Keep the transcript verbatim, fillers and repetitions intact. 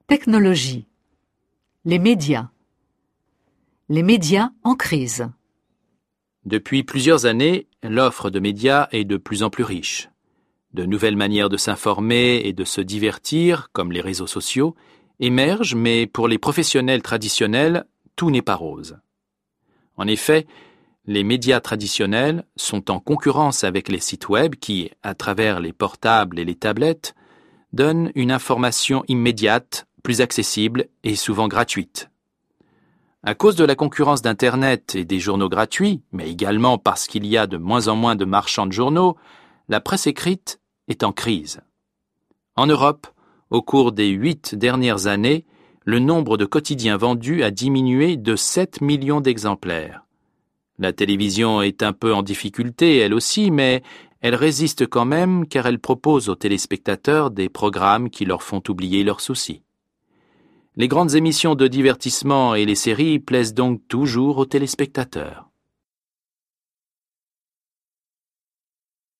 Technologie. Les médias. Les médias en crise. Depuis plusieurs années, l'offre de médias est de plus en plus riche. De nouvelles manières de s'informer et de se divertir, comme les réseaux sociaux, émergent, mais pour les professionnels traditionnels, tout n'est pas rose. En effet, les médias traditionnels sont en concurrence avec les sites web qui, à travers les portables et les tablettes, donnent une information immédiate, plus accessible et souvent gratuite. À cause de la concurrence d'Internet et des journaux gratuits, mais également parce qu'il y a de moins en moins de marchands de journaux, la presse écrite est en crise. En Europe, au cours des huit dernières années, le nombre de quotidiens vendus a diminué de sept millions d'exemplaires. La télévision est un peu en difficulté, elle aussi, mais elle résiste quand même car elle propose aux téléspectateurs des programmes qui leur font oublier leurs soucis. Les grandes émissions de divertissement et les séries plaisent donc toujours aux téléspectateurs.